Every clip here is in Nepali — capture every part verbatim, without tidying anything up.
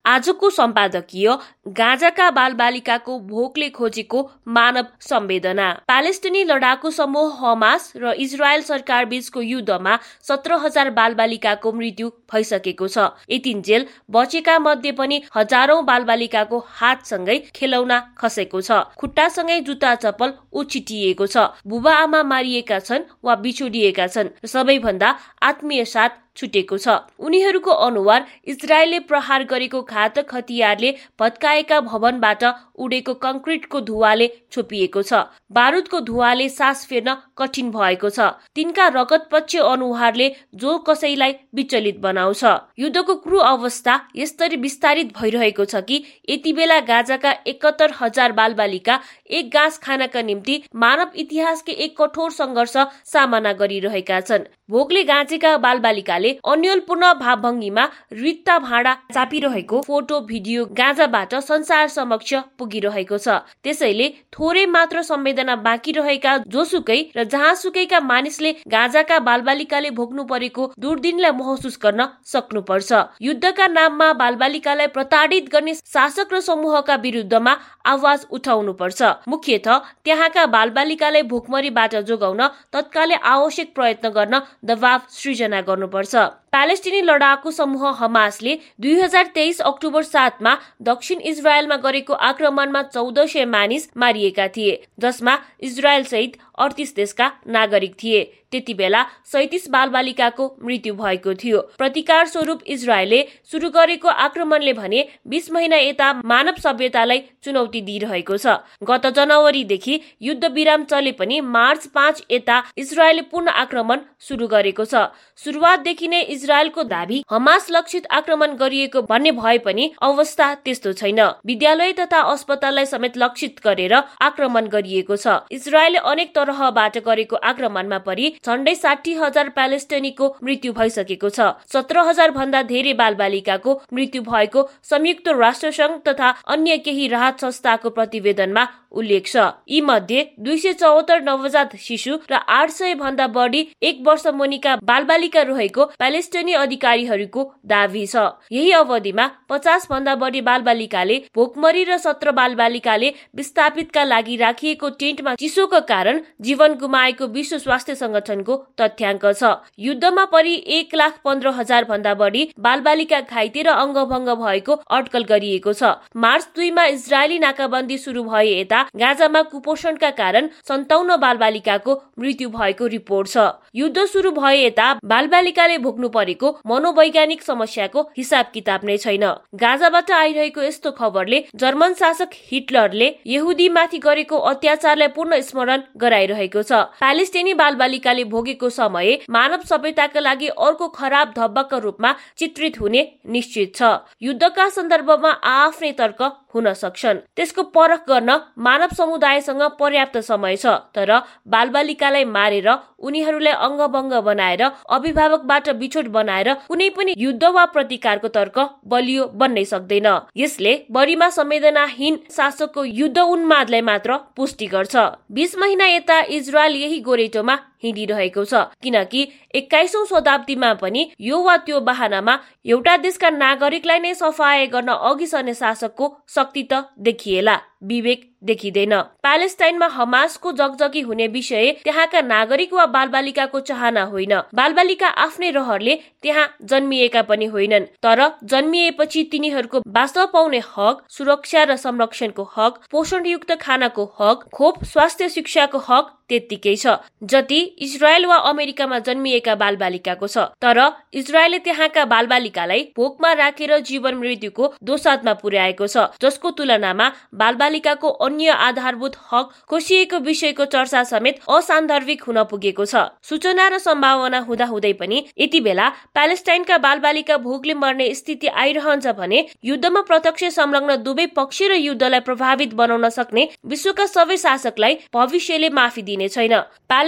आजको सम्पादकीय गाजाका बालबालिकाको भोकले खोजेको मानव संवेदना। प्यालेस्टिनी लडाकु समूह हमास र इजरायल सरकार बीचको युद्धमा सत्र हजार बालबालिकाको मृत्यु भइसकेको छ। यतिन्जेल बचेका मध्ये पनि हजारौं बालबालिकाको हातसँगै खेलौना खसेको छ, खुट्टासँगै जुत्ता चप्पल उछिटिएको छ, बुबा आमा मारिएका छन् वा बिछोडिएका छन्, सबैभन्दा आत्मीय साथ छुटेको छ। उनीहरूको अनुहार इजरायलले प्रहार गरेको घातक हतियारले भत्काएका भवनबाट उडेको कंक्रिटको धुवाले छोपिएको छ। बारुदको धुवाले सास फेर्न कठिन भएको छ। तिनका रगतपच्य अनुहारले जो कसैलाई विचलित बनाउँछ। युद्धको क्रूर अवस्था यसरी विस्तारित भइरहेको छ कि यति बेला गाजाका एकहत्तर हजार बालबालिका एक गाँस खानका निम्ति मानव इतिहासकै एक कठोर सङ्घर्ष सामना गरिरहेका छन्। भोकले गाँचेका बालबालिकाले अन्यलपूर्ण भावभङ्गीमा रित्ता भाँडा चापिरहेको फोटो भिडियो गाजाबाट संसार समक्ष पुगिरहेको छ। त्यसैले थोरै मात्र संवेदना बाँकी रहेका जोसुकै र जहाँसुकैका मानिसले गाजाका बालबालिकाले भोग्नु परेको दुर्दिनलाई महसुस गर्न सक्नुपर्छ। युद्धका नाममा बालबालिकालाई प्रताडित गर्ने शासक र समूहका विरुद्धमा आवाज उठाउनु पर्छ। मुख्यतः त्यहाँका बालबालिकालाई भोकमरीबाट जोगाउन तत्कालै आवश्यक प्रयत्न गर्न दबाव सृजना गर्नुपर्छ। प्यालेस्टिनी लडाकु समूह हमासले दुई हजार तेइस अक्टोबर सातमा दक्षिण इजरायलमा गरेको आक्रमणमा चौध सय मानिस मारिएका थिए, जसमा इजरायल सहित अडतीस देशका नागरिक थिए। त्यति बेला सैतिस बालबालिकाको मृत्यु भएको थियो। प्रतिकार स्वरूप इजरायलले सुरु गरेको आक्रमणले भने बीस महिना यता मानव सभ्यतालाई चुनौती दिइरहेको छ। गत जनवरीदेखि युद्ध विराम चले पनि मार्च पाँच यता इजरायलले पुनः आक्रमण सुरु गरेको छ। सुरुवातदेखि नै इजरायलको दाबी हमास लक्षित आक्रमण गरिएको भन्ने भए पनि अवस्था त्यस्तो छैन। विद्यालय तथा अस्पताललाई समेत लक्षित गरेर आक्रमण गरिएको छ। इजरायलले अनेक तरहबाट गरेको आक्रमणमा परि झण्डै साठी हजार प्यालेस्टिनीको मृत्यु भइसकेको छ। सत्र हजार भन्दा धेरै बालबालिकाको मृत्यु भएको संयुक्त राष्ट्र संघ तथा अन्य केही राहत संस्थाको प्रतिवेदनमा उल्लेख छ। यी मध्ये दुई सय चौहत्तर नवजात शिशु र आठ सय भन्दा बढी एक वर्ष मुनिका बालबालिका रहेको प्यालेस्टिनी अधिकारीहरूको दावी छ। यही अवधिमा पचास भन्दा बढी बालबालिकाले भोकमरी र सत्र बालबालिकाले विस्थापितका लागि राखिएको टेन्टमा चिसोको कारण जीवन गुमाएको विश्व स्वास्थ्य संगठनको तथ्याङ्क छ। युद्धमा परि एक लाख पन्ध्र हजार भन्दा बढी बालबालिका घाइते र अङ्गभङ्ग भएको अड्कल गरिएको छ। मार्च दुईमा इजरायली नाकाबन्दी सुरु भए यता गाजामा कुपोषणका कारण सन्ताउन्न बालबालिकाको मृत्यु भएको रिपोर्ट छ। युद्ध सुरु भए यता बालबालिकाले भोग्नु परेको मनोवैज्ञानिक समस्याको हिसाब किताब नै छैन। गाजाबाट आइरहेको यस्तो खबरले जर्मन शासक हिटलरले यहुदीमाथि गरेको अत्याचारलाई पुनः स्मरण गराइरहेको छ। प्यालेस्टिनी बालबालिकाले भोगेको समय मानव सभ्यताका लागि अर्को खराब धब्बाका रूपमा चित्रित हुने निश्चित छ। युद्धका सन्दर्भमा आफ्नै तर्क हुन सक्छन्, त्यसको परख गर्न मानव समुदायसँग पर्याप्त समय छ। तर बालबालिकालाई मारेर उनीहरूलाई अङ्गभङ्ग बनाएर अभिभावकबाट बिछोड बनाएर कुनै पनि युद्ध वा प्रतिकारको तर्क बलियो बन्नै सक्दैन। यसले बढीमा संवेदनाहीन शासकको युद्ध उन्मादलाई मात्र पुष्टि गर्छ। बीस महिना यता इजरायल यही गोरेटोमा हिँडिरहेको छ, किनकि एक्काइसौं शताब्दीमा पनि यो वा त्यो बहानामा एउटा देशका नागरिकलाई नै सफाया गर्न अघि सर्ने शासकको शक्ति त देखिएला, विवेक देखिँदैन। प्यालेस्टाइनमा हमासको जगजगी हुने विषय त्यहाँका नागरिक वा बालबालिकाको चाहना होइन। बालबालिका आफ्नै रहरले त्यहाँ जन्मिएका पनि होइनन्, तर जन्मिएपछि तिनीहरूको वास्तव पाउने हक, सुरक्षा र संरक्षणको हक, पोषणयुक्त खानाको हक, खोप स्वास्थ्य शिक्षाको हक त्यत्तिकै छ जति इजरायल वा अमेरिकामा जन्मिएका बालबालिकाको छ। तर इजरायलले त्यहाँका बालबालिकालाई भोकमा राखेर जीवन मृत्युको दोसाँधमा पुर्याएको छ, जसको तुलनामा बालबालिकाको अन्य आधारभूत हक खोसिएको विषयको चर्चा समेत असान्दर्भिक हुन पुगेको छ। सूचना र सम्भावना हुँदाहुँदै पनि यति बेला प्यालेस्टाइनका बालबालिका भोकले मर्ने स्थिति आइरहन्छ भने युद्धमा प्रत्यक्ष संलग्न दुवै पक्ष र युद्धलाई प्रभावित बनाउन सक्ने विश्वका सबै शासकलाई भविष्यले माफी दिने छैन। प्यालेस्टाइनमा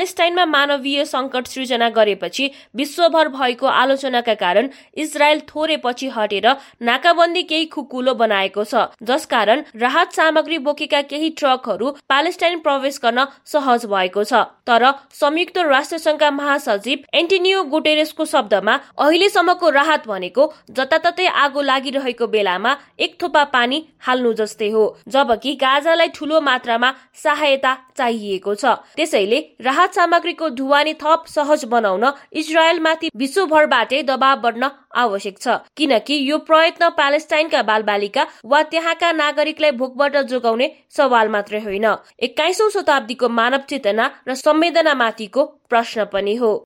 मानवीय संकट सृजना गरेपछि विश्वभर भएको आलोचनाका कारण इजरायल थोरै पछि हटेर नाकाबन्दी केही खुकुलो बनाएको छ, जसकारण राहत सामग्री बोकेका केही ट्रकहरू प्यालेस्टाइन प्रवेश गर्न सहज भएको छ। तर संयुक्त राष्ट्र संघका महासचिव एन्टोनियो गुटेरेसको शब्दमा अहिलेसम्मको राहत भनेको जताततै आगो लागिरहेको बेलामा एक थोपा पानी हाल्नु जस्तै हो, जबकि गाजालाई ठूलो मात्रामा सहायता चाहिएको छ। त्यसैले राहत सामग्रीको ढुवानी थप सहज बनाउन इजरायलमाथि विश्वभरबाटै दबाव बढ्न आवश्यक छ, किनकि यो प्रयत्न प्यालेस्टाइनका बालबालिका वा त्यहाँका नागरिकलाई भोकबाट जोगाउने सवाल मात्रै होइन, एक्काइसौं शताब्दीको मानव चेतना र संवेदनामाथिको प्रश्न पनि हो।